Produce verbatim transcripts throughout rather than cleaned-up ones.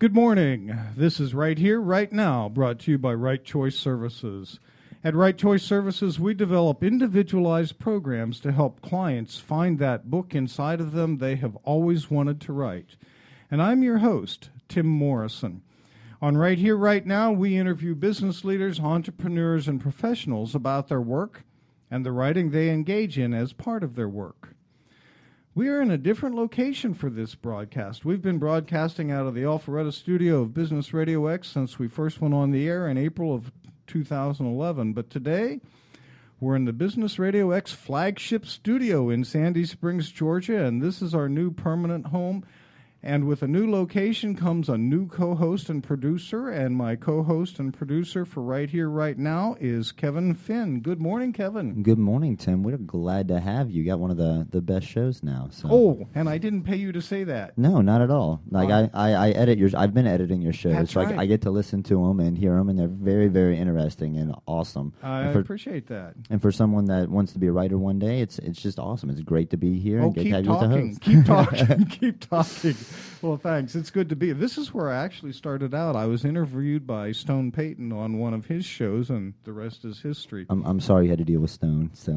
Good morning. This is Right Here, Right Now, brought to you by Right Choice Services. At Right Choice Services, we develop individualized programs to help clients find that book inside of them they have always wanted to write. And I'm your host, Tim Morrison. On Right Here, Right Now, we interview business leaders, entrepreneurs, and professionals about their work and the writing they engage in as part of their work. We are in a different location for this broadcast. We've been broadcasting out of the Alpharetta studio of Business Radio X since we first went on the air in April of two thousand eleven. But today, we're in the Business Radio X flagship studio in Sandy Springs, Georgia, and this is our new permanent home. And with a new location comes a new co-host and producer, and my co-host and producer for Right Here, Right Now is Kevin Finn. Good morning, Kevin. Good morning, Tim. We're glad to have you. You got one of the, the best shows now. So. Oh, and I didn't pay you to say that. No, not at all. Like uh, I, I, I edit your. I've been editing your shows, that's so right. I, I get to listen to them and hear them, and they're very, very interesting and awesome. I and for, appreciate that. And for someone that wants to be a writer one day, it's it's just awesome. It's great to be here Oh, and get keep to have talking. you as a host. Keep talking. Keep talking. Well, thanks. It's good to be. This is where I actually started out. I was interviewed by Stone Payton on one of his shows, and the rest is history. I'm I'm sorry you had to deal with Stone. So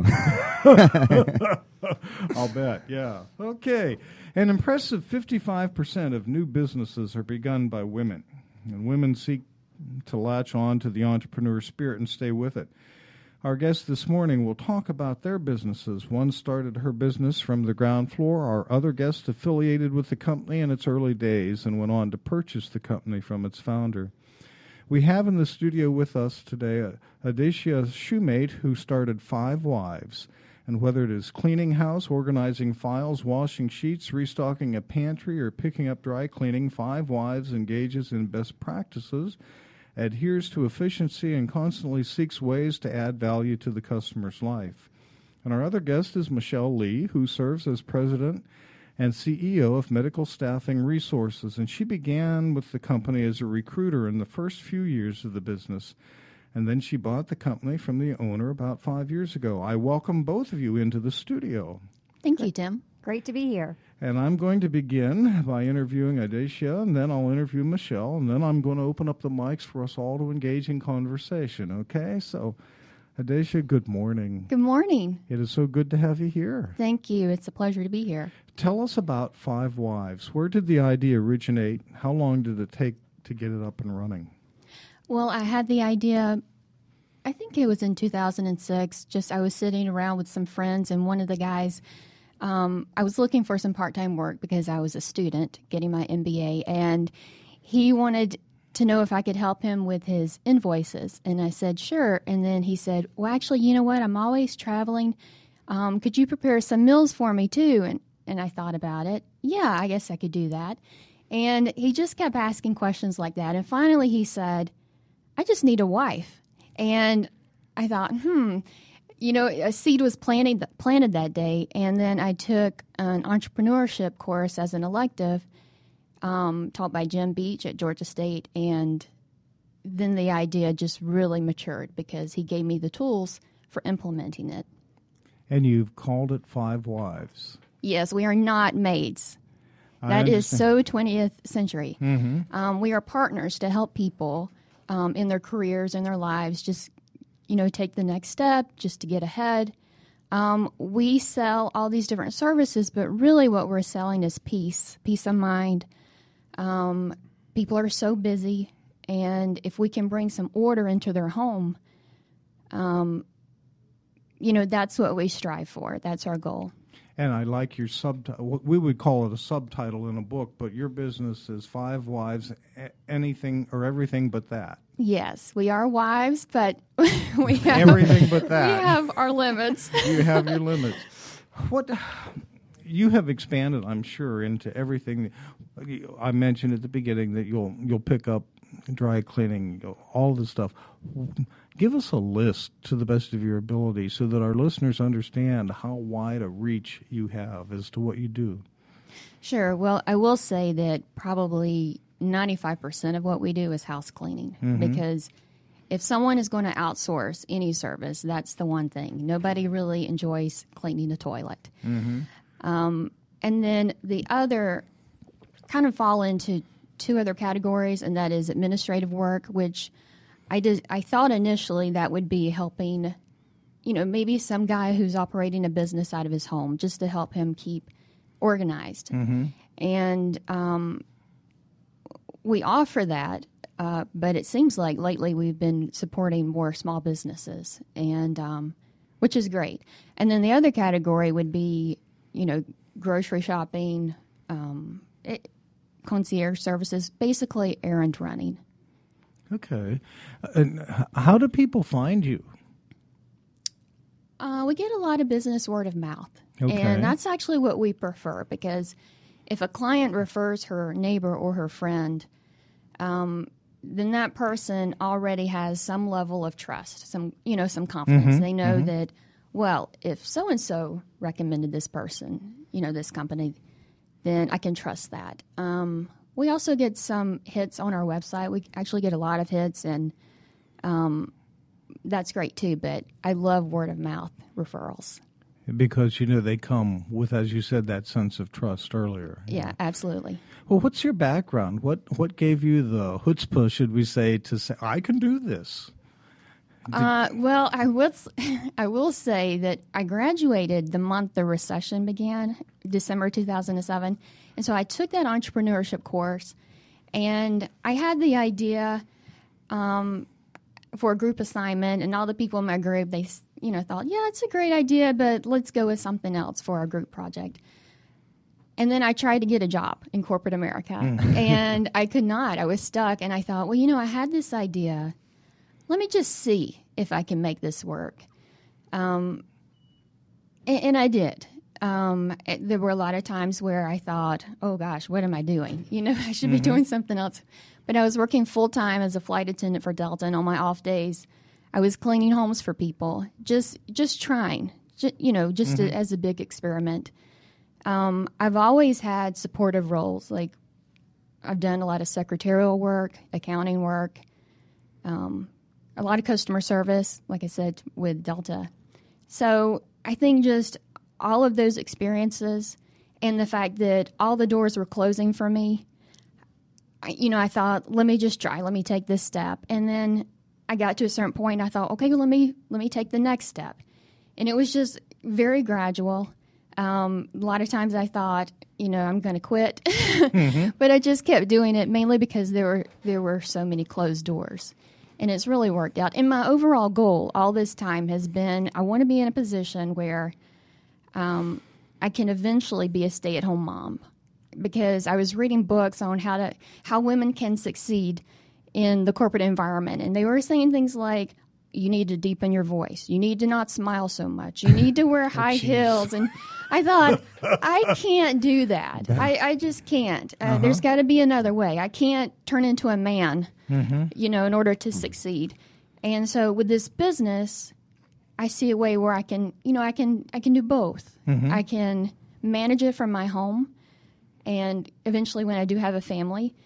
I'll bet. Yeah. Okay. An impressive fifty-five percent of new businesses are begun by women, and women seek to latch on to the entrepreneur spirit and stay with it. Our guest this morning will talk about their businesses. One started her business from the ground floor. Our other guest affiliated with the company in its early days and went on to purchase the company from its founder. We have in the studio with us today Adacia Shoemate, who started Five Wives. And whether it is cleaning house, organizing files, washing sheets, restocking a pantry, or picking up dry cleaning, Five Wives engages in best practices, adheres to efficiency, and constantly seeks ways to add value to the customer's life. And our other guest is Michelle Lee, who serves as president and C E O of Medical Staffing Resources. And she began with the company as a recruiter in the first few years of the business. And then she bought the company from the owner about five years ago. I welcome both of you into the studio. Thank you, Tim. Great to be here. And I'm going to begin by interviewing Adacia, and then I'll interview Michelle, and then I'm going to open up the mics for us all to engage in conversation, okay? So, Adacia, good morning. Good morning. It is so good to have you here. Thank you. It's a pleasure to be here. Tell us about Five Wives. Where did the idea originate? How long did it take to get it up and running? Well, I had the idea, I think it was in two thousand six. Just I was sitting around with some friends, and one of the guys, um, I was looking for some part-time work because I was a student getting my M B A, and he wanted to know if I could help him with his invoices. And I said, sure. And then he said, well, actually, you know what? I'm always traveling. Um, could you prepare some meals for me, too? And, and I thought about it. Yeah, I guess I could do that. And he just kept asking questions like that. And finally he said, I just need a wife. And I thought, hmm, you know, a seed was planted, planted that day. And then I took an entrepreneurship course as an elective um, taught by Jim Beach at Georgia State. And then the idea just really matured because he gave me the tools for implementing it. And you've called it Five Wives. Yes, we are not maids. That is so twentieth century. Mm-hmm. Um, we are partners to help people um, in their careers and their lives just, you know, take the next step, just to get ahead. Um, we sell all these different services, but really what we're selling is peace, peace of mind. Um, people are so busy, and if we can bring some order into their home, um, you know, that's what we strive for. That's our goal. And I like your subtitle. We would call it a subtitle in a book, but your business is Five Wives, anything or everything but that. Yes, we are wives, but we have everything but that. We have our limits. You have your limits. What you have expanded, I'm sure, into everything. I mentioned at the beginning that you'll you'll pick up dry cleaning, all this stuff. Give us a list to the best of your ability so that our listeners understand how wide a reach you have as to what you do. Sure. Well, I will say that probably ninety-five percent of what we do is house cleaning, mm-hmm. because if someone is going to outsource any service, that's the one thing. Nobody really enjoys cleaning a toilet. Mm-hmm. Um, and then the other kind of fall into two other categories, and that is administrative work, which I did. I thought initially that would be helping, you know, maybe some guy who's operating a business out of his home, just to help him keep organized. Mm-hmm. And um, we offer that, uh, but it seems like lately we've been supporting more small businesses, and um, which is great. And then the other category would be, you know, grocery shopping, um, it, concierge services, basically errand running. Okay. And h- how do people find you? Uh, we get a lot of business word of mouth. Okay. And that's actually what we prefer, because if a client refers her neighbor or her friend, um, then that person already has some level of trust, some, you know, some confidence. Mm-hmm. They know Mm-hmm. that, well, if so-and-so recommended this person, you know, this company, then I can trust that. Um, we also get some hits on our website. We actually get a lot of hits, and um, that's great too. But I love word of mouth referrals. Because, you know, they come with, as you said, that sense of trust earlier. Yeah, absolutely. Well, what's your background? What what gave you the chutzpah, should we say, to say, I can do this? Uh, well, I will, I will say that I graduated the month the recession began, December two thousand seven. And so I took that entrepreneurship course, and I had the idea um, for a group assignment, and all the people in my group, they, you know, thought, yeah, it's a great idea, but let's go with something else for our group project. And then I tried to get a job in corporate America, and I could not. I was stuck, and I thought, well, you know, I had this idea. Let me just see if I can make this work. Um, and, and I did. Um, it, there were a lot of times where I thought, oh, gosh, what am I doing? You know, I should be Mm-hmm. doing something else. But I was working full-time as a flight attendant for Delta, and on my off days, I was cleaning homes for people, just just trying, just, you know, just Mm-hmm. a, as a big experiment. Um, I've always had supportive roles. Like, I've done a lot of secretarial work, accounting work, um, a lot of customer service, like I said, with Delta. So I think just all of those experiences and the fact that all the doors were closing for me, I, you know, I thought, let me just try, let me take this step. And then I got to a certain point, I thought, okay, well, let me let me take the next step. And it was just very gradual. Um, a lot of times I thought, you know, I'm going to quit, mm-hmm. but I just kept doing it, mainly because there were there were so many closed doors. And it's really worked out. And my overall goal all this time has been, I want to be in a position where um, I can eventually be a stay-at-home mom, because I was reading books on how to how women can succeed in the corporate environment, and they were saying things like, you need to deepen your voice, you need to not smile so much, you need to wear high heels. And I thought, I can't do that. I, I just can't. Uh, uh-huh. There's got to be another way. I can't turn into a man, mm-hmm. you know, in order to succeed. And so with this business, I see a way where I can, you know, I can I can do both. Mm-hmm. I can manage it from my home, and eventually when I do have a family,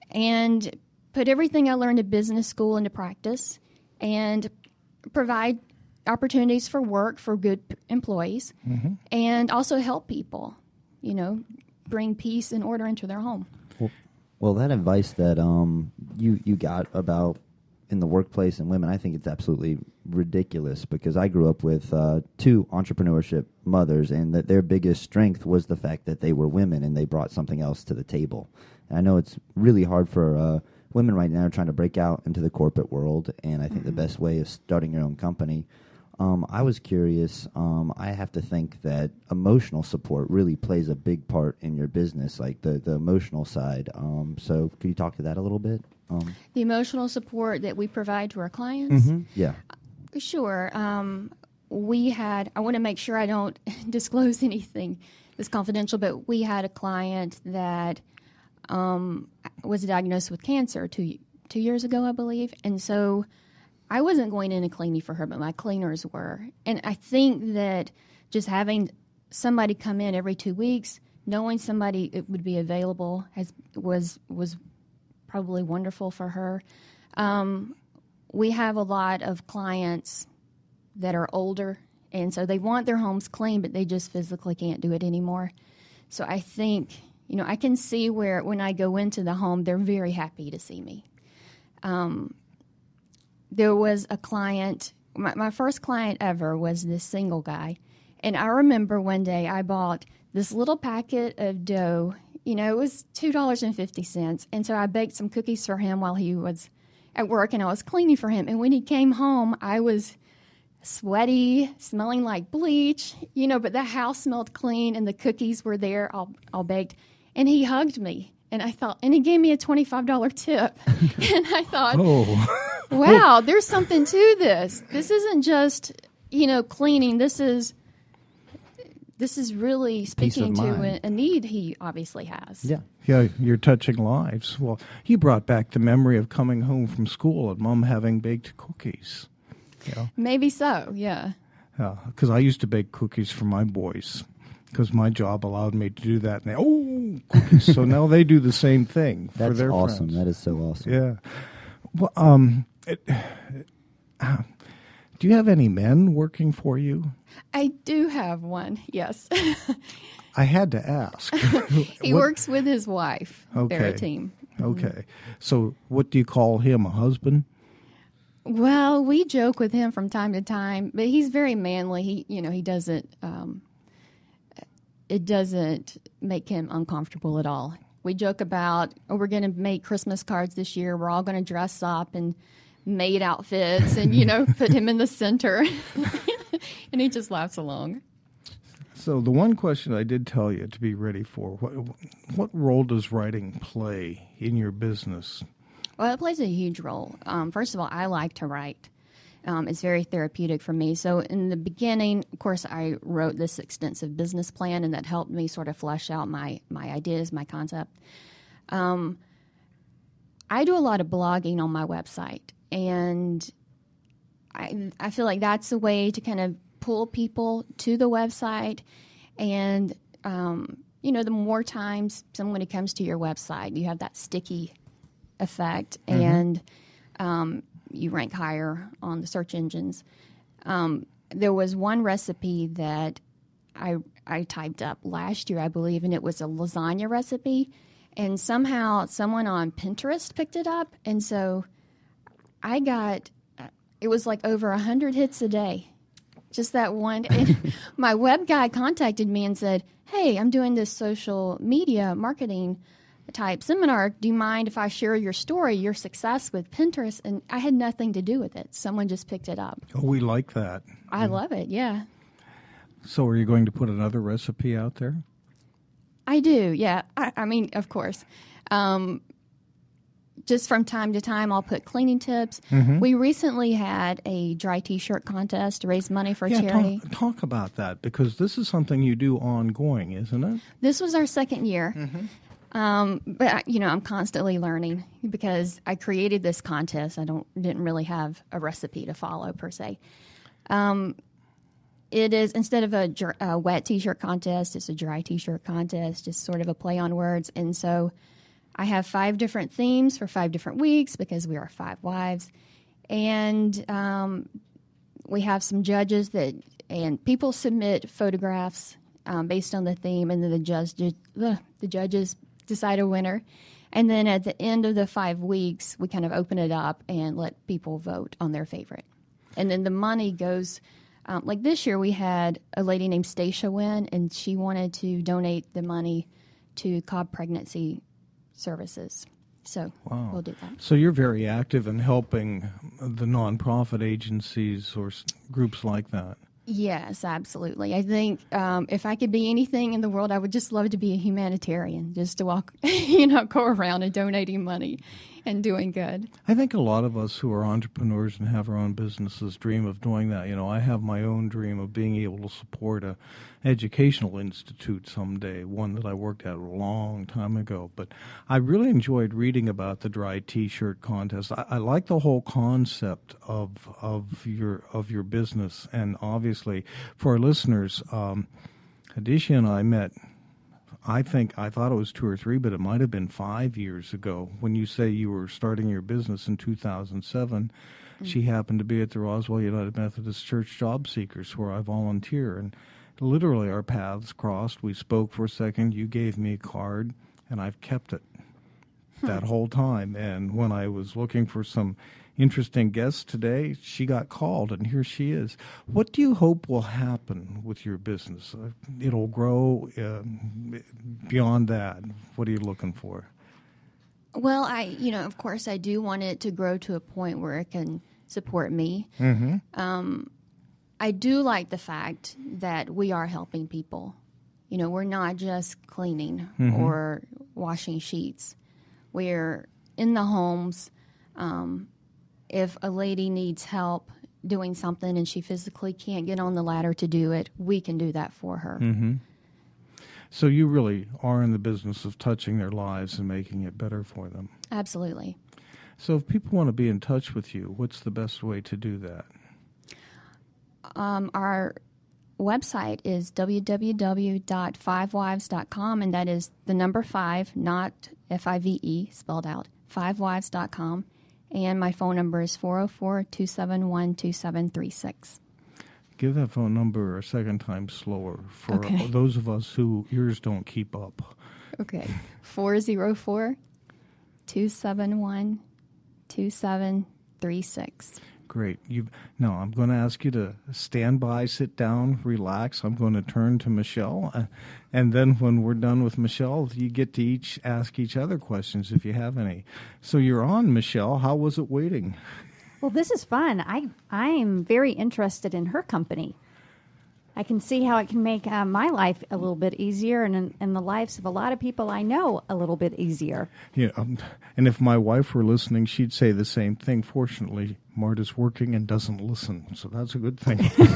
and put everything I learned at business school into practice, and provide opportunities for work for good p- employees, mm-hmm. and also help people, you know, bring peace and order into their home. Well, well that advice that um you, you got about in the workplace and women, I think it's absolutely ridiculous, because I grew up with uh, two entrepreneurship mothers, and that their biggest strength was the fact that they were women and they brought something else to the table. And I know it's really hard for uh, women right now trying to break out into the corporate world, and I think mm-hmm. the best way is starting your own company. Um, I was curious. Um, I have to think that emotional support really plays a big part in your business, like the, the emotional side. Um, so could you talk to that a little bit? Um, the emotional support that we provide to our clients? Mm-hmm. Yeah. Uh, sure. Um, we had, I want to make sure I don't disclose anything that's confidential, but we had a client that um, was diagnosed with cancer two, two years ago, I believe. And so I wasn't going in and cleaning for her, but my cleaners were. And I think that just having somebody come in every two weeks, knowing somebody it would be available, has was was probably wonderful for her. Um, we have a lot of clients that are older, and so they want their homes clean, but they just physically can't do it anymore. So I think, You know, I can see where when I go into the home, they're very happy to see me. Um, there was a client, my, my first client ever was this single guy. And I remember one day I bought this little packet of dough. You know, it was two dollars and fifty cents. And so I baked some cookies for him while he was at work, and I was cleaning for him. And when he came home, I was sweaty, smelling like bleach, you know, but the house smelled clean and the cookies were there all, all baked. And he hugged me. And I thought, and he gave me a twenty-five dollars tip. And I thought, Oh. wow, there's something to this. This isn't just, you know, cleaning. This is this is really speaking to a, a need he obviously has. Yeah. Yeah, you're touching lives. Well, you brought back the memory of coming home from school and Mom having baked cookies. Yeah. Maybe so, yeah. Because I used to bake cookies for my boys because my job allowed me to do that. And they, oh, cookies. So now they do the same thing for That's their awesome. friends. That is so awesome. Yeah. Well, um, it, uh, do you have any men working for you? I do have one, yes. I had to ask. He What- works with his wife. They're a Okay. team. Okay. So what do you call him, a husband? Well, we joke with him from time to time, but he's very manly. He, you know, he doesn't. Um, it doesn't make him uncomfortable at all. We joke about, oh, we're going to make Christmas cards this year. We're all going to dress up in maid outfits, and you know, put him in the center, and he just laughs along. So the one question I did tell you to be ready for, what, what role does writing play in your business? Well, it plays a huge role. Um, first of all, I like to write. Um, it's very therapeutic for me. So in the beginning, of course, I wrote this extensive business plan, and that helped me sort of flesh out my, my ideas, my concept. Um, I do a lot of blogging on my website, and I, I feel like that's a way to kind of pull people to the website. And, um, you know, the more times somebody comes to your website, you have that sticky effect, mm-hmm. and um, you rank higher on the search engines. Um, there was one recipe that I I typed up last year, I believe, and it was a lasagna recipe, and somehow someone on Pinterest picked it up, and so I got, it was like over one hundred hits a day, just that one. And my web guy contacted me and said, hey, I'm doing this social media marketing type seminar. Do you mind if I share your story, your success with Pinterest? And I had nothing to do with it. Someone just picked it up. Oh, we like that. I love it, yeah. So are you going to put another recipe out there? I do, yeah. I, I mean, of course. Um, just from time to time, I'll put cleaning tips. Mm-hmm. We recently had a dry T-shirt contest to raise money for yeah, charity. Talk, talk about that, because this is something you do ongoing, isn't it? This was our second year. Mm-hmm. Um, but, you know, I'm constantly learning because I created this contest. I don't didn't really have a recipe to follow, per se. Um, it is, instead of a, dr- a wet T-shirt contest, it's a dry T-shirt contest, just sort of a play on words. And so I have five different themes for five different weeks because we are five wives. And um, we have some judges that, and people submit photographs um, based on the theme, and then the, judge, the, the judges decide a winner. And then at the end of the five weeks, we kind of open it up and let people vote on their favorite. And then the money goes, um, like this year we had a lady named Stacia win, and she wanted to donate the money to Cobb Pregnancy Services. So wow. We'll do that. So you're very active in helping the nonprofit agencies or s- groups like that. Yes, absolutely. I think um, if I could be anything in the world, I would just love to be a humanitarian, just to walk, you know, go around and donating money and doing good. I think a lot of us who are entrepreneurs and have our own businesses dream of doing that. You know, I have my own dream of being able to support a educational institute someday, one that I worked at a long time ago. But I really enjoyed reading about the dry T-shirt contest. I, I like the whole concept of of your of your business, and obviously for our listeners, um, Adisha and I met. I think I thought it was two or three, but it might have been five years ago. When you say you were starting your business in two thousand seven, mm-hmm. she happened to be at the Roswell United Methodist Church Job Seekers, where I volunteer, and literally our paths crossed. We spoke for a second. You gave me a card, and I've kept it hmm. that whole time. And when I was looking for some interesting guests today, she got called, and here she is. What do you hope will happen with your business? Uh, it'll grow uh, beyond that. What are you looking for? Well, I, you know, of course, I do want it to grow to a point where it can support me. Mm-hmm. Um, I do like the fact that we are helping people. You know, we're not just cleaning mm-hmm. or washing sheets. We're in the homes. Um, if a lady needs help doing something and she physically can't get on the ladder to do it, we can do that for her. Mm-hmm. So you really are in the business of touching their lives and making it better for them. Absolutely. So if people want to be in touch with you, what's the best way to do that? Um, our website is w w w dot five wives dot com, and that is the number five, not F I V E, spelled out, five wives dot com. And my phone number is four oh four, two seven one, two seven three six. Give that phone number a second time slower for okay. those of us who ears don't keep up. Okay. four oh four, two seven one, two seven three six. Great. You now I'm going to ask you to stand by, sit down, relax. I'm going to turn to Michelle, uh, and then when we're done with Michelle, you get to each ask each other questions if you have any. So you're on, Michelle. How was it waiting? Well, this is fun. I I am very interested in her company. I can see how it can make uh, my life a little bit easier, and and the lives of a lot of people I know a little bit easier. Yeah, um, and if my wife were listening, she'd say the same thing. Fortunately, Marta's working and doesn't listen, so that's a good thing.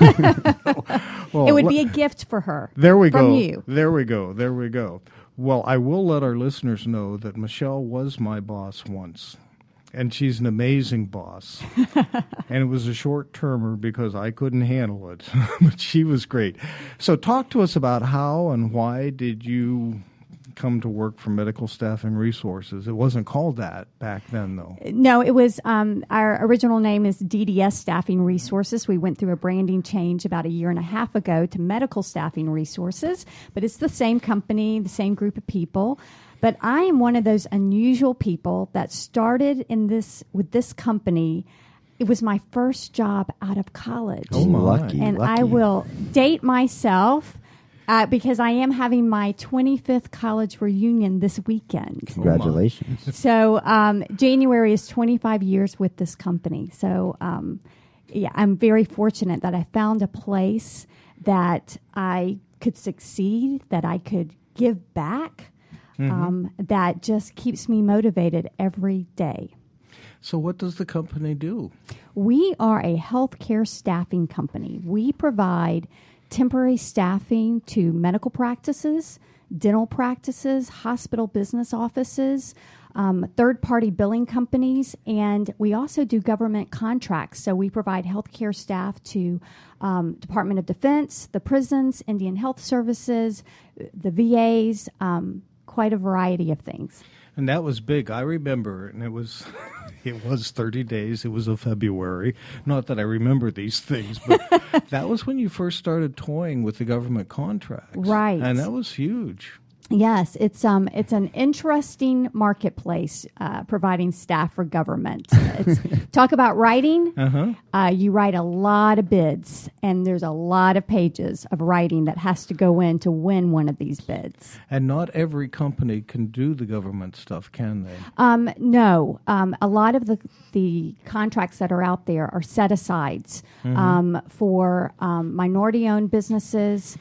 Well, it would be a gift for her. There we from go. You. There we go. There we go. Well, I will let our listeners know that Michelle was my boss once. And she's an amazing boss. And it was a short-termer because I couldn't handle it. But she was great. So talk to us about how and why did you come to work for Medical Staffing Resources? It wasn't called that back then, though. No, it was, um, our original name is D D S Staffing Resources. We went through a branding change about a year and a half ago to Medical Staffing Resources. But it's the same company, the same group of people. But I am one of those unusual people that started in this with this company. It was my first job out of college. Oh, my. Lucky, and lucky. I will date myself uh, because I am having my twenty-fifth college reunion this weekend. Congratulations. Oh, so um, January is twenty-five years with this company. So um, yeah, I'm very fortunate that I found a place that I could succeed, that I could give back. Mm-hmm. Um, that just keeps me motivated every day. So what does the company do? We are a healthcare staffing company. We provide temporary staffing to medical practices, dental practices, hospital business offices, um, third-party billing companies, and we also do government contracts. So we provide healthcare staff to um, Department of Defense, the prisons, Indian Health Services, the V As, um, quite a variety of things. And that was big. I remember, and it was it was thirty days. It was a February. Not that I remember these things, but that was when you first started toying with the government contracts. Right. And that was huge. Yes, it's um, it's an interesting marketplace, uh, providing staff for government. It's, talk about writing. Uh-huh. Uh, you write a lot of bids, and there's a lot of pages of writing that has to go in to win one of these bids. And not every company can do the government stuff, can they? Um, no, um, a lot of the the contracts that are out there are set asides mm-hmm. um, for um, minority-owned businesses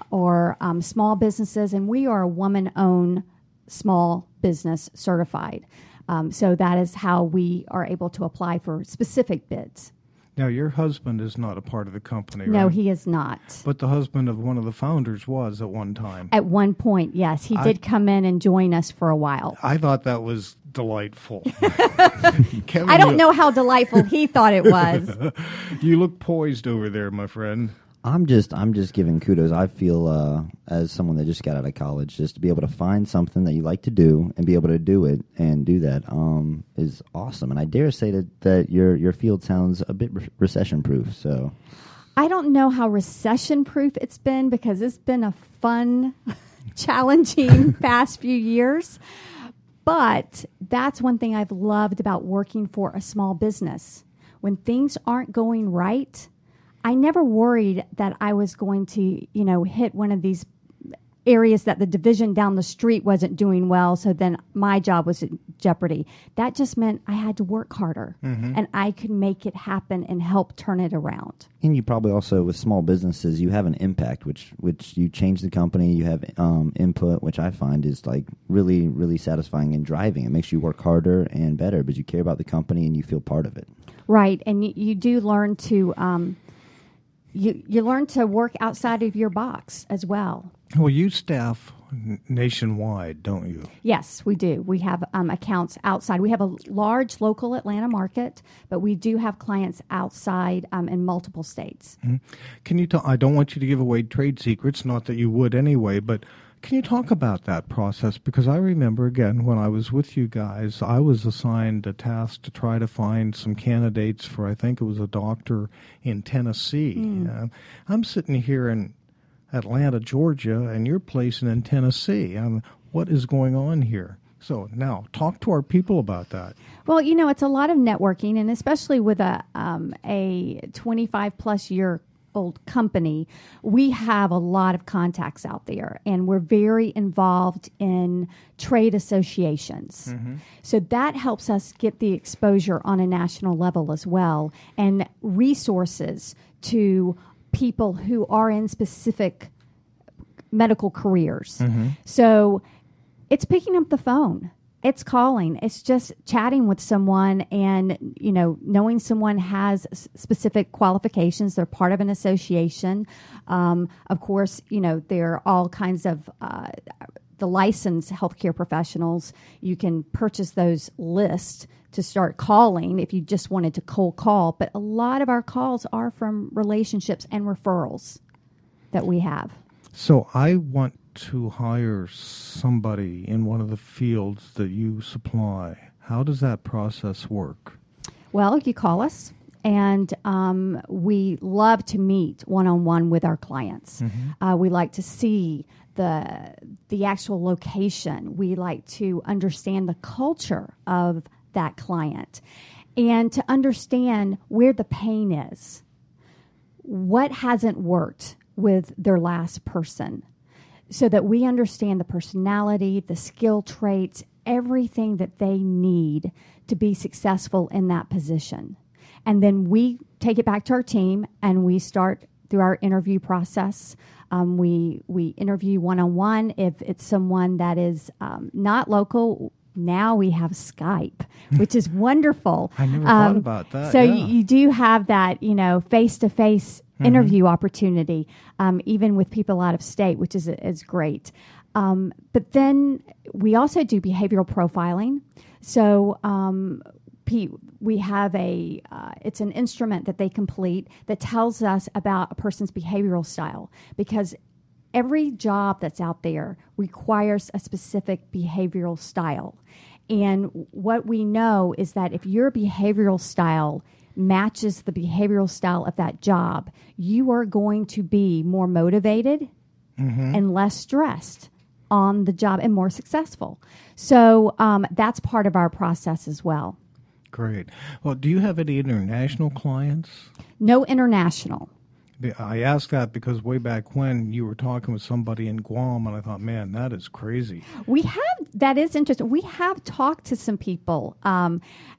or um, small businesses, and we are a woman-owned small business certified. Um, so that is how we are able to apply for specific bids. Now, your husband is not a part of the company, No, right? he is not. But the husband of one of the founders was at one time. At one point, yes. He I, did come in and join us for a while. I thought that was delightful. Kevin, I don't you, know how delightful he thought it was. You look poised over there, my friend. I'm just I'm just giving kudos. I feel uh, as someone that just got out of college, just to be able to find something that you like to do and be able to do it and do that um, is awesome. And I dare say that, that your your field sounds a bit re- recession proof. So I don't know how recession-proof it's been because it's been a fun, challenging past few years. But that's one thing I've loved about working for a small business. When things aren't going right, I never worried that I was going to, you know, hit one of these areas that the division down the street wasn't doing well, so then my job was in jeopardy. That just meant I had to work harder, mm-hmm. and I could make it happen and help turn it around. And you probably also, with small businesses, you have an impact, which which you change the company, you have um, input, which I find is like really, really satisfying and driving. It makes you work harder and better, but you care about the company and you feel part of it. Right, and you, you do learn to um, you you learn to work outside of your box as well. Well, you staff nationwide, don't you? Yes, we do. We have um, accounts outside. We have a large local Atlanta market, but we do have clients outside um, in multiple states. Mm-hmm. Can you talk? I don't want you to give away trade secrets, not that you would anyway, but can you talk about that process? Because I remember, again, when I was with you guys, I was assigned a task to try to find some candidates for, I think it was a doctor in Tennessee. Mm. Uh, I'm sitting here in Atlanta, Georgia, and you're placing in Tennessee. Um, what is going on here? So now, talk to our people about that. Well, you know, it's a lot of networking, and especially with a um, a twenty-five plus year old company, we have a lot of contacts out there, and we're very involved in trade associations. Mm-hmm. So that helps us get the exposure on a national level as well, and resources to people who are in specific medical careers. Mm-hmm. So it's picking up the phone. It's calling. It's just chatting with someone and, you know, knowing someone has s- specific qualifications. They're part of an association. Um, of course, you know, there are all kinds of uh, the licensed healthcare professionals. You can purchase those lists to start calling if you just wanted to cold call. But a lot of our calls are from relationships and referrals that we have. So I want to hire somebody in one of the fields that you supply. How does that process work? Well, you call us, and um, we love to meet one-on-one with our clients. Mm-hmm. Uh, we like to see the the actual location. We like to understand the culture of that client and to understand where the pain is. What hasn't worked with their last person, so that we understand the personality, the skill traits, everything that they need to be successful in that position. And then we take it back to our team and we start through our interview process. Um, we we interview one-on-one. If it's someone that is um, not local, now we have Skype, which is wonderful. I never um, thought about that. So yeah. you, you do have that, you know, face-to-face mm-hmm. interview opportunity, um, even with people out of state, which is is great. Um, but then we also do behavioral profiling. So um, P, we have a, uh, it's an instrument that they complete that tells us about a person's behavioral style, because every job that's out there requires a specific behavioral style. And what we know is that if your behavioral style matches the behavioral style of that job, you are going to be more motivated mm-hmm. and less stressed on the job and more successful. So um, that's part of our process as well. Great. Well, do you have any international clients? No international. I asked that because way back when you were talking with somebody in Guam, and I thought, man, that is crazy. We have, that is interesting. We have talked to some people, um,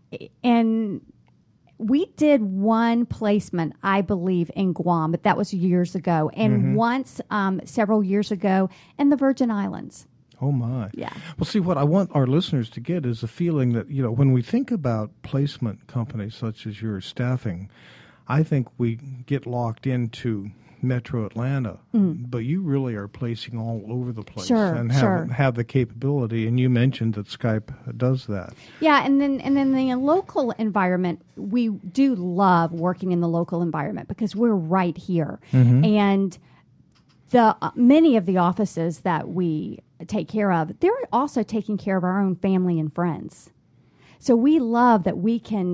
and we did one placement, I believe, in Guam, but that was years ago, and mm-hmm. once um, several years ago in the Virgin Islands. Oh, my. Yeah. Well, see, what I want our listeners to get is a feeling that, you know, when we think about placement companies such as your staffing, I think we get locked into Metro Atlanta, mm. but you really are placing all over the place sure, and have, sure. have the capability. And you mentioned that Skype does that. Yeah, and then and then the local environment, we do love working in the local environment because we're right here, mm-hmm. and the uh, many of the offices that we take care of, they're also taking care of our own family and friends. So we love that we can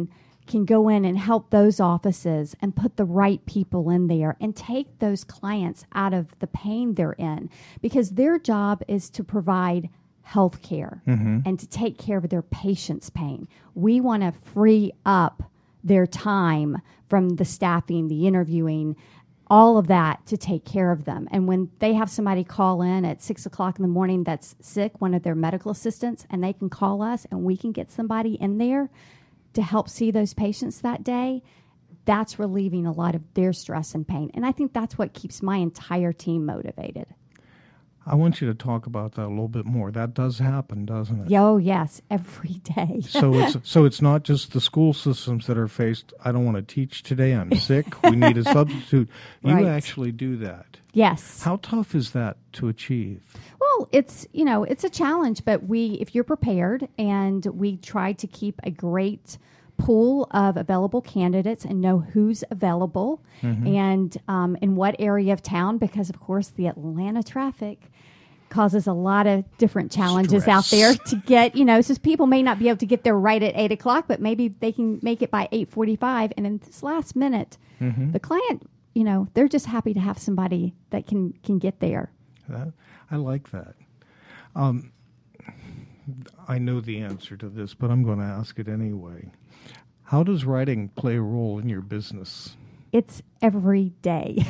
can go in and help those offices and put the right people in there and take those clients out of the pain they're in, because their job is to provide health care mm-hmm. and to take care of their patients' pain. We want to free up their time from the staffing, the interviewing, all of that to take care of them. And when they have somebody call in at six o'clock in the morning that's sick, one of their medical assistants, and they can call us and we can get somebody in there to help see those patients that day, that's relieving a lot of their stress and pain. And I think that's what keeps my entire team motivated. I want you to talk about that a little bit more. That does happen, doesn't it? Oh, yes, every day. so it's so it's not just the school systems that are faced, I don't want to teach today, I'm sick, we need a substitute. You Right. actually do that. Yes. How tough is that to achieve? Well, it's, you know, it's a challenge, but we, if you're prepared, and we try to keep a great pool of available candidates and know who's available mm-hmm. and um, in what area of town, because, of course, the Atlanta traffic causes a lot of different challenges Stress. out there to get, you know, so people may not be able to get there right at eight o'clock, but maybe they can make it by eight forty-five. And in this last minute, mm-hmm. the client, you know, they're just happy to have somebody that can, can get there. That, I like that. Um, I know the answer to this, but I'm going to ask it anyway. How does writing play a role in your business? It's every day.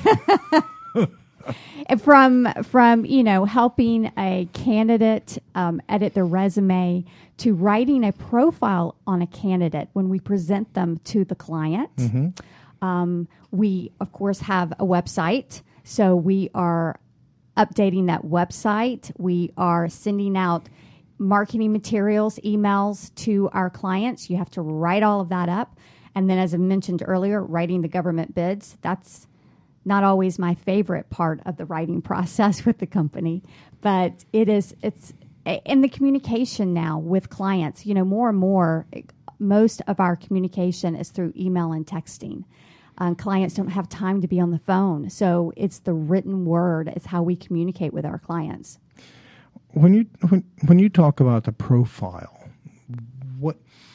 from, from, you know, helping a candidate um, edit their resume to writing a profile on a candidate when we present them to the client. Mm-hmm. Um, we, of course, have a website, so we are updating that website. We are sending out marketing materials, emails to our clients. You have to write all of that up. And then, as I mentioned earlier, writing the government bids. That's not always my favorite part of the writing process with the company, but it is, it's in the communication now with clients, you know, more and more, most of our communication is through email and texting. Um, clients don't have time to be on the phone. So it's the written word. It's how we communicate with our clients. When you when when you talk about the profile, what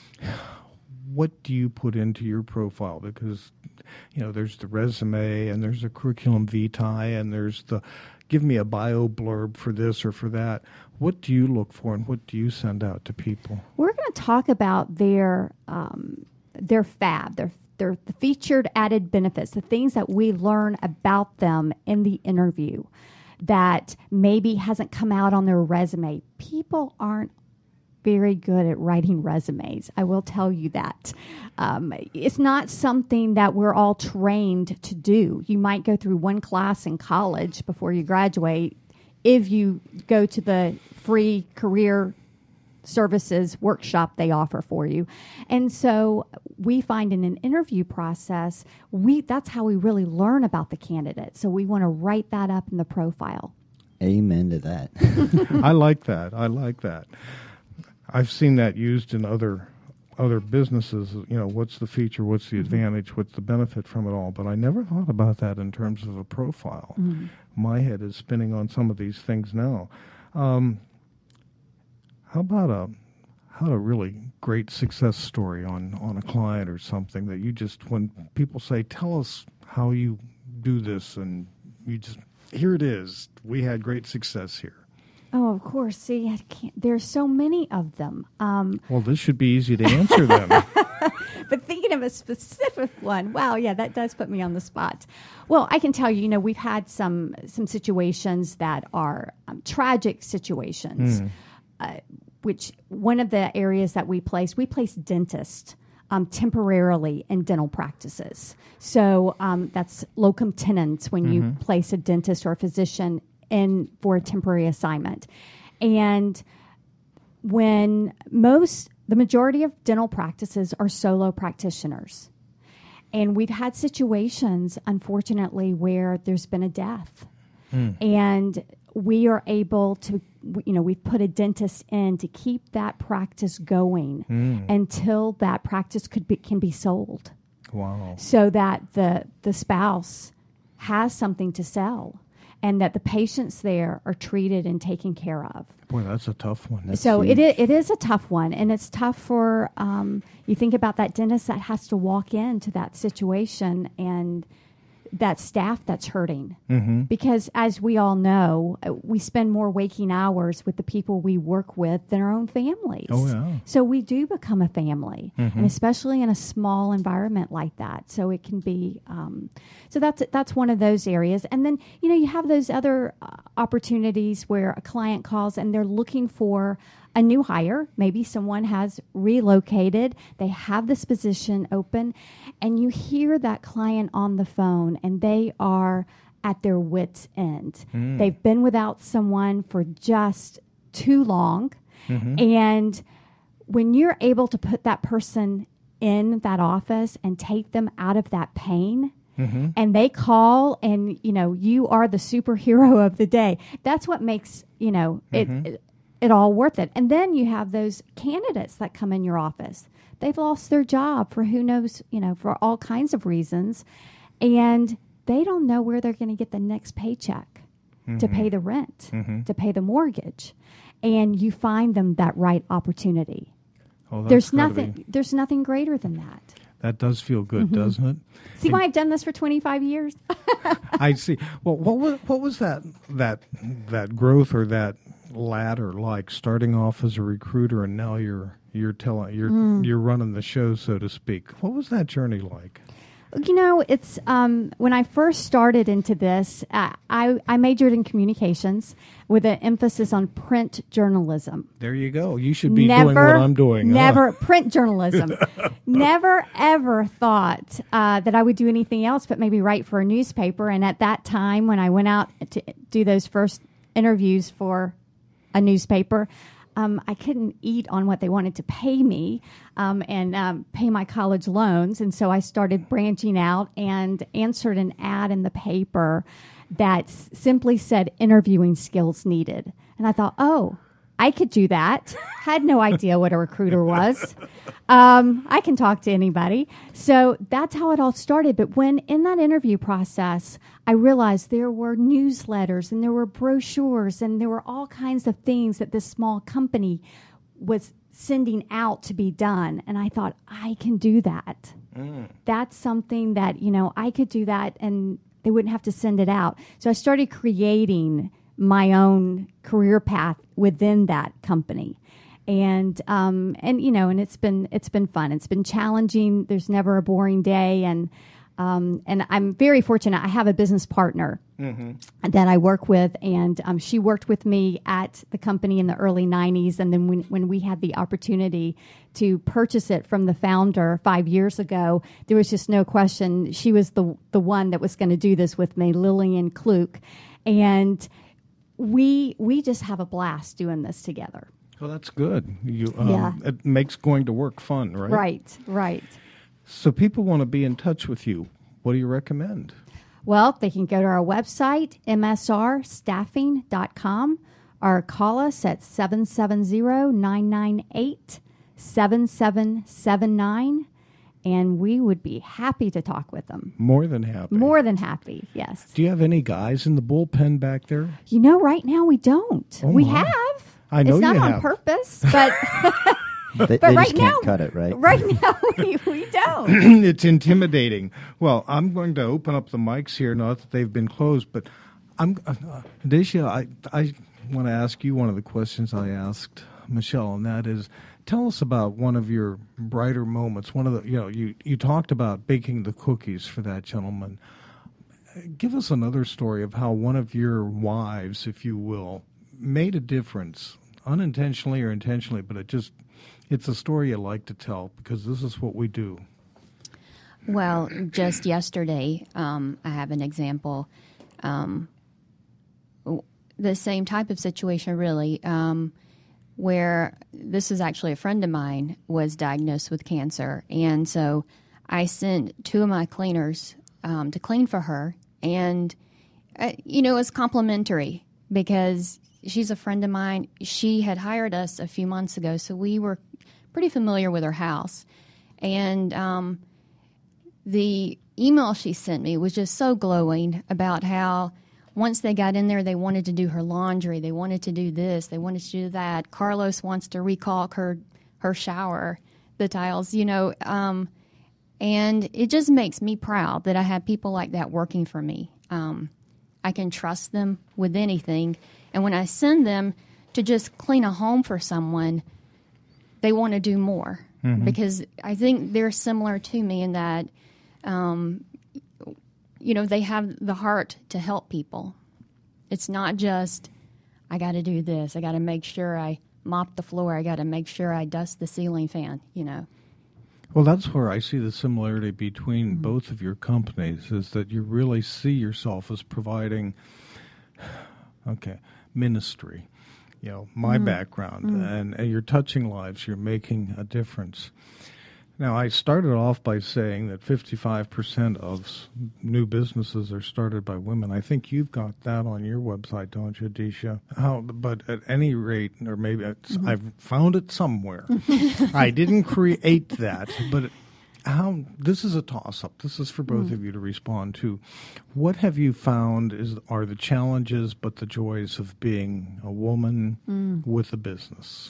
what do you put into your profile? Because, you know, there's the resume and there's a curriculum vitae and there's the give me a bio blurb for this or for that. What do you look for and what do you send out to people? We're going to talk about their um, their fab, their their the featured added benefits, the things that we learn about them in the interview that maybe hasn't come out on their resume. People aren't very good at writing resumes. I will tell you that. Um, it's not something that we're all trained to do. You might go through one class in college before you graduate if you go to the free career services workshop they offer for you. And so we find in an interview process, we that's how we really learn about the candidate. So we want to write that up in the profile. Amen to that. I like that. I like that. I've seen that used in other other businesses. You know, what's the feature? What's the advantage? What's the benefit from it all? But I never thought about that in terms of a profile. Mm-hmm. My head is spinning on some of these things now. Um, how about a how a really great success story on, on a client or something that you just, when people say, tell us how you do this, and you just, here it is. We had great success here. Oh, of course. See, I can't, there's so many of them. Um, well, this should be easy to answer then. But thinking of a specific one, wow, yeah, that does put me on the spot. Well, I can tell you, you know, we've had some some situations that are um, tragic situations, mm. uh, which one of the areas that we place, we place dentists um, temporarily in dental practices. So um, that's locum tenens when mm-hmm. you place a dentist or a physician in for a temporary assignment. And when most, the majority of dental practices are solo practitioners. And we've had situations, unfortunately, where there's been a death. Mm. And we are able to, you know, we've put a dentist in to keep that practice going mm. until that practice could be, can be sold. Wow. So that the the spouse has something to sell. and that the patients there are treated and taken care of. Boy, that's a tough one. That's so huge. it is, it is a tough one, and it's tough for, um, you think about that dentist that has to walk into that situation and that staff that's hurting. Mm-hmm. Because as we all know, uh, we spend more waking hours with the people we work with than our own families. Oh, yeah. So we do become a family, Mm-hmm. and especially in a small environment like that. So it can be, um, so that's that's one of those areas. And then, you know, you have those other uh, opportunities where a client calls and they're looking for a new hire. Maybe someone has relocated. They have this position open, and you hear that client on the phone, and they are at their wits' end. Mm. They've been without someone for just too long. Mm-hmm. And when you're able to put that person in that office and take them out of that pain, Mm-hmm. and they call and, you know, you are the superhero of the day, that's what makes, you know, it, Mm-hmm. it it all worth it. And then you have those candidates that come in your office. They've lost their job for who knows, you know, for all kinds of reasons. And they don't know where they're going to get the next paycheck Mm-hmm. to pay the rent, Mm-hmm. to pay the mortgage. And you find them that right opportunity. Oh, that's There's gotta nothing be- there's nothing greater than that. that does feel good, Mm-hmm. doesn't it? See why I've done this for twenty-five years? I see. Well, what was what was that that that growth or that ladder like? Starting off as a recruiter and now you're you're telling you're Mm. you're running the show, so to speak. What was that journey like? You know, it's um, when I first started into this, uh, I, I majored in communications with an emphasis on print journalism. There you go. You should be never, doing what I'm doing. huh? Never print journalism. Never ever thought uh, that I would do anything else but maybe write for a newspaper. And at that time, when I went out to do those first interviews for a newspaper, Um, I couldn't eat on what they wanted to pay me um, and um, pay my college loans. And so I started branching out and answered an ad in the paper that s- simply said interviewing skills needed. And I thought, oh, I could do that. Had no idea what a recruiter was. Um, I can talk to anybody. So that's how it all started. But when in that interview process, I realized there were newsletters and there were brochures and there were all kinds of things that this small company was sending out to be done. And I thought, I can do that. Mm. That's something that, you know, I could do that and they wouldn't have to send it out. So I started creating my own career path within that company. And um, and you know, and it's been it's been fun. It's been challenging. There's never a boring day, and um, and I'm very fortunate. I have a business partner Mm-hmm. that I work with, and um, she worked with me at the company in the early nineties. And then when when we had the opportunity to purchase it from the founder five years ago, there was just no question she was the the one that was going to do this with me, Lillian Kluk, and we we just have a blast doing this together. Well, that's good. You, um, Yeah. It makes going to work fun, right? Right, right. So people want to be in touch with you. What do you recommend? Well, they can go to our website, m s r staffing dot com, or call us at seven seven zero, nine nine eight, seven seven seven nine, and we would be happy to talk with them. More than happy. More than happy, yes. Do you have any guys in the bullpen back there? You know, right now we don't. Oh, we my. have. I know it's not you on have. purpose, but They, But they right just can't now- cut it, right? right now we, we don't. It's intimidating. Well, I'm going to open up the mics here, not that they've been closed, but I'm, uh, Dacia, I, I want to ask you one of the questions I asked Michelle, and that is, tell us about one of your brighter moments. One of the, you know, you, you talked about baking the cookies for that gentleman. Give us another story of how one of your wives, if you will, made a difference, unintentionally or intentionally, but it just, it's a story you like to tell because this is what we do. Well, just yesterday, um, I have an example. Um, w- the same type of situation, really, um, where this is actually a friend of mine was diagnosed with cancer. And so I sent two of my cleaners um, to clean for her. And, uh, you know, it's complimentary because she's a friend of mine. She had hired us a few months ago, so we were pretty familiar with her house. And um, the email she sent me was just so glowing about how once they got in there, they wanted to do her laundry. They wanted to do this. They wanted to do that. Carlos wants to recaulk her, her shower, the tiles, you know. Um, and it just makes me proud that I have people like that working for me. Um, I can trust them with anything. And when I send them to just clean a home for someone, they want to do more. Mm-hmm. Because I think they're similar to me in that, um, you know, they have the heart to help people. It's not just, I got to do this. I got to make sure I mop the floor. I got to make sure I dust the ceiling fan, you know. Well, that's where I see the similarity between mm-hmm. both of your companies, is that you really see yourself as providing, okay, ministry, you know, my mm-hmm. background, mm-hmm. and, and you're touching lives, you're making a difference. Now, I started off by saying that fifty-five percent of s- new businesses are started by women. I think you've got that on your website, don't you, Disha? How, but at any rate, or maybe it's, mm-hmm. I've found it somewhere. I didn't create that, but how? This is a toss-up. This is for both mm-hmm. of you to respond to. What have you found is are the challenges but the joys of being a woman mm. with a business?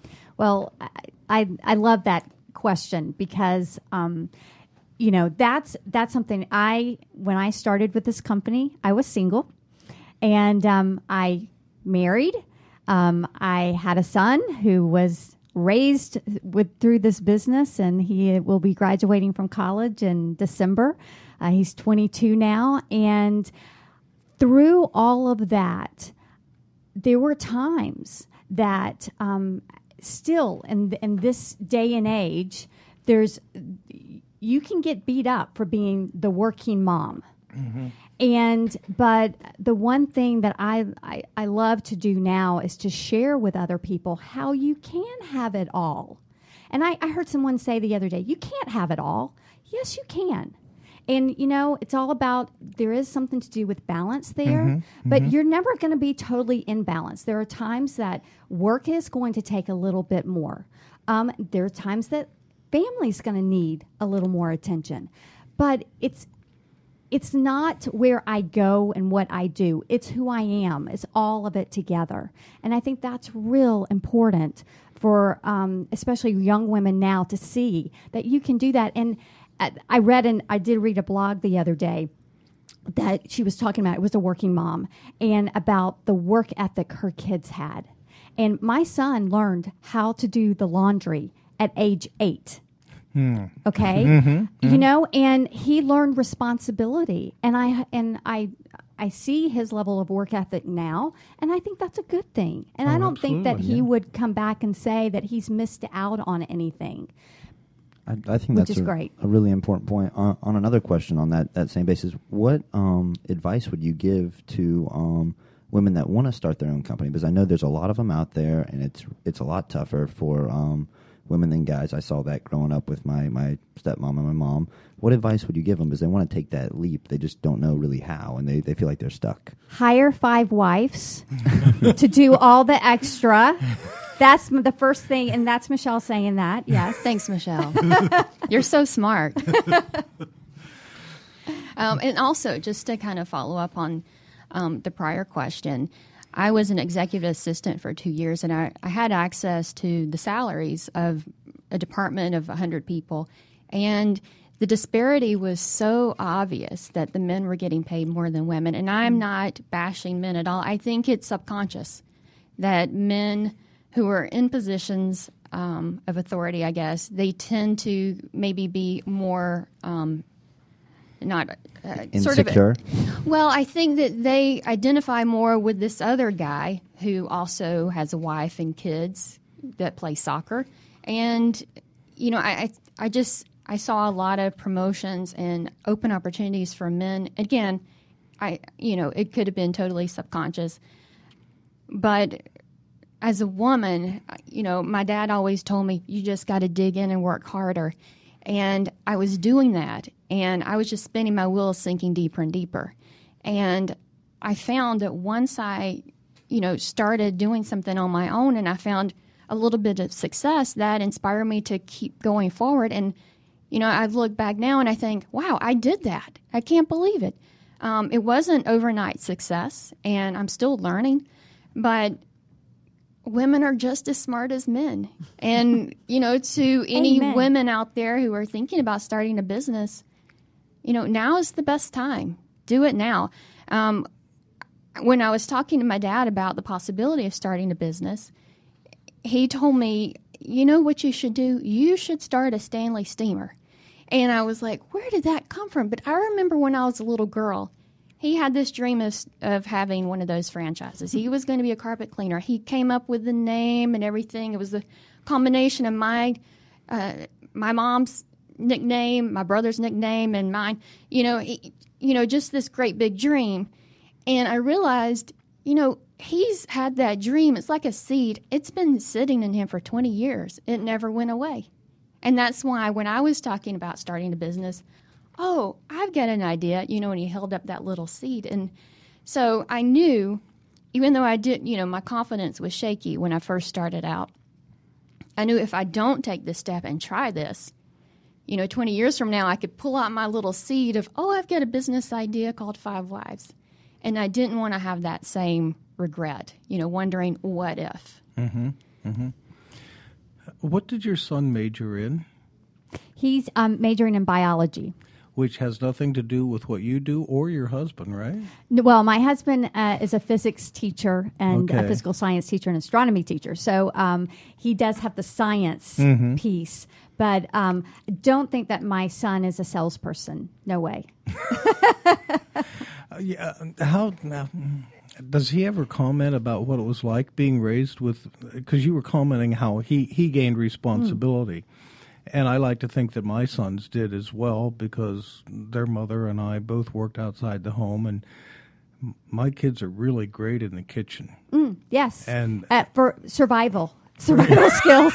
Well, I, I, I love that question because, um, you know, that's that's something I, when I started with this company, I was single, and um, I married. Um, I had a son who was raised with through this business, and he will be graduating from college in December. Uh, he's twenty-two now, and through all of that, there were times that um, still in in this day and age, there's you can get beat up for being the working mom. Mm-hmm. And but the one thing that I, I I love to do now is to share with other people how you can have it all. And I, I heard someone say the other day, you can't have it all. Yes, you can. And, you know, it's all about, there is something to do with balance there, mm-hmm, but mm-hmm. you're never going to be totally in balance. There are times that work is going to take a little bit more. Um, there are times that family's going to need a little more attention. But it's it's not where I go and what I do. It's who I am. It's all of it together. And I think that's real important for um, especially young women now to see that you can do that. And I read and I did read a blog the other day that she was talking about. It was a working mom and about the work ethic her kids had. And my son learned how to do the laundry at age eight. Hmm. Okay, mm-hmm, mm-hmm. You know, and he learned responsibility. And I and I I see his level of work ethic now, and I think that's a good thing. And oh, I don't think that he yeah. would come back and say that he's missed out on anything. I, I think that's a, great. a really important point. On, on another question on that, that same basis, what um, advice would you give to um, women that want to start their own company? Because I know there's a lot of them out there, and it's it's a lot tougher for um, women than guys. I saw that growing up with my, my stepmom and my mom. What advice would you give them? Because they want to take that leap. They just don't know really how, and they, they feel like they're stuck. Hire five wives to do all the extra. That's the first thing, and that's Michelle saying that, yes. Thanks, Michelle. You're so smart. um, and also, just to kind of follow up on um, the prior question, I was an executive assistant for two years, and I, I had access to the salaries of a department of one hundred people. And the disparity was so obvious that the men were getting paid more than women. And I'm not bashing men at all. I think it's subconscious that men who are in positions um, of authority, I guess, they tend to maybe be more um, not uh, insecure. Sort of, well, I think that they identify more with this other guy who also has a wife and kids that play soccer, and you know, I I, I just I saw a lot of promotions and open opportunities for men. Again, I you know, it could have been totally subconscious, but as a woman, you know, my dad always told me, you just got to dig in and work harder. And I was doing that, and I was just spinning my wheels, sinking deeper and deeper. And I found that once I, you know, started doing something on my own and I found a little bit of success, that inspired me to keep going forward. And, you know, I look back now and I think, wow, I did that. I can't believe it. Um, it wasn't overnight success, and I'm still learning, but women are just as smart as men. And, you know, to any Amen. women out there who are thinking about starting a business, you know, now is the best time. Do it now. Um, when I was talking to my dad about the possibility of starting a business, he told me, you know what you should do? You should start a Stanley steamer. And I was like, where did that come from? But I remember when I was a little girl, he had this dream of, of having one of those franchises. He was going to be a carpet cleaner. He came up with the name and everything. It was a combination of my uh, my mom's nickname, my brother's nickname, and mine. You know, he, you know, just this great big dream. And I realized, you know, he's had that dream. It's like a seed. It's been sitting in him for twenty years. It never went away. And that's why when I was talking about starting a business, oh, I've got an idea, you know, and he held up that little seed. And so I knew, even though I didn't, you know, my confidence was shaky when I first started out, I knew if I don't take this step and try this, you know, twenty years from now, I could pull out my little seed of, oh, I've got a business idea called Five Wives. And I didn't want to have that same regret, you know, wondering what if. Mm-hmm. Mm-hmm. What did your son major in? He's um, majoring in biology. Which has nothing to do with what you do or your husband, right? Well, my husband uh, is a physics teacher and Okay. a physical science teacher and astronomy teacher. So um, he does have the science Mm-hmm. piece. But um, don't think that my son is a salesperson. No way. Uh, yeah. How now? Does he ever comment about what it was like being raised with? Because you were commenting how he he gained responsibility. And I like to think that my sons did as well, because their mother and I both worked outside the home, and m- my kids are really great in the kitchen. Mm, yes. And- uh, for survival, survival skills.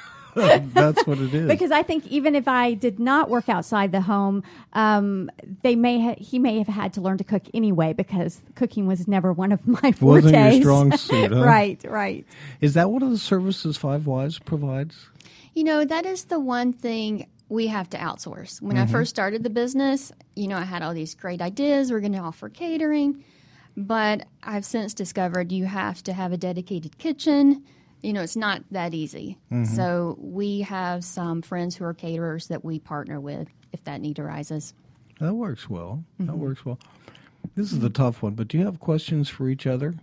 That's what it is. Because I think even if I did not work outside the home, um, they may ha- he may have had to learn to cook anyway, because cooking was never one of my fortes. Wasn't your strong suit, huh? Right, right. Is that one of the services Five Wives provides? You know, that is the one thing we have to outsource. When I first started the business, you know, I had all these great ideas. We're going to offer catering. But I've since discovered you have to have a dedicated kitchen. You know, it's not that easy. So we have some friends who are caterers that we partner with if that need arises. That works well. That works well. This is the tough one, but do you have questions for each other?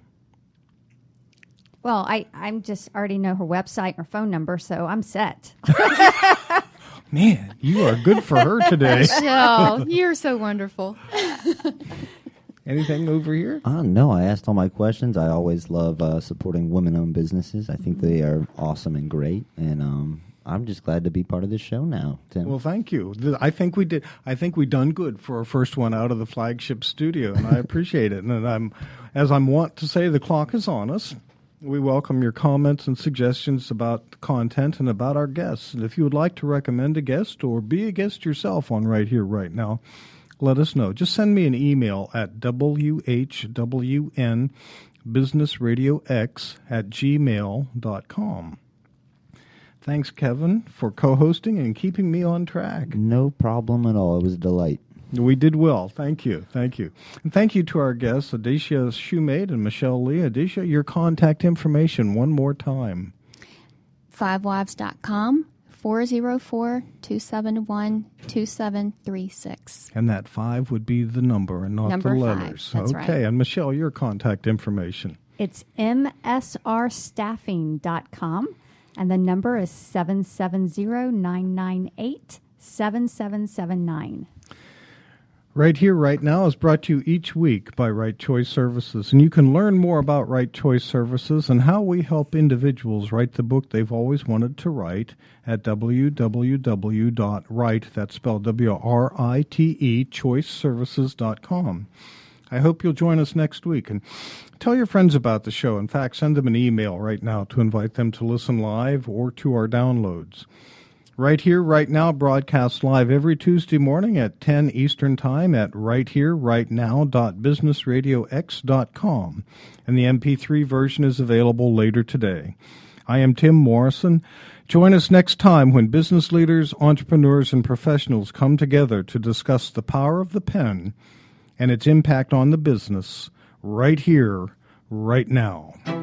Well, I I'm just already know her website or phone number, so I'm set. Man, you are good for her today. Oh, you're so wonderful. Anything over here? Uh, no, I asked all my questions. I always love uh, supporting women-owned businesses. I think they are awesome and great, and um, I'm just glad to be part of this show now, Tim. Well, thank you. Th- I think we did. I think we done good for our first one out of the flagship studio, and I appreciate it. And I'm, as I'm wont to say, the clock is on us. We welcome your comments and suggestions about the content and about our guests. And if you would like to recommend a guest or be a guest yourself on Right Here, Right Now, let us know. Just send me an email at W H W N business radio x at gmail dot com. Thanks, Kevin, for co-hosting and keeping me on track. No problem at all. It was a delight. We did well. Thank you. Thank you. And thank you to our guests, Adesha Shoemate and Michelle Lee. Adesha, your contact information one more time. five wives dot com, four oh four, two seven one, two seven three six. And that five would be the number and not Number the five. letters. That's okay. right. And Michelle, your contact information. It's m s r staffing dot com, and the number is seven seven zero, nine nine eight, seven seven seven nine. Right Here, Right Now is brought to you each week by Right Choice Services, and you can learn more about Right Choice Services and how we help individuals write the book they've always wanted to write at w w w dot right, that's spelled W R I T E, choice services dot com. I hope you'll join us next week, and tell your friends about the show. In fact, send them an email right now to invite them to listen live or to our downloads. Right Here, Right Now broadcasts live every Tuesday morning at ten Eastern Time at right here right now dot business radio x dot com, and the M P three version is available later today. I am Tim Morrison. Join us next time when business leaders, entrepreneurs, and professionals come together to discuss the power of the pen and its impact on the business right here, right now.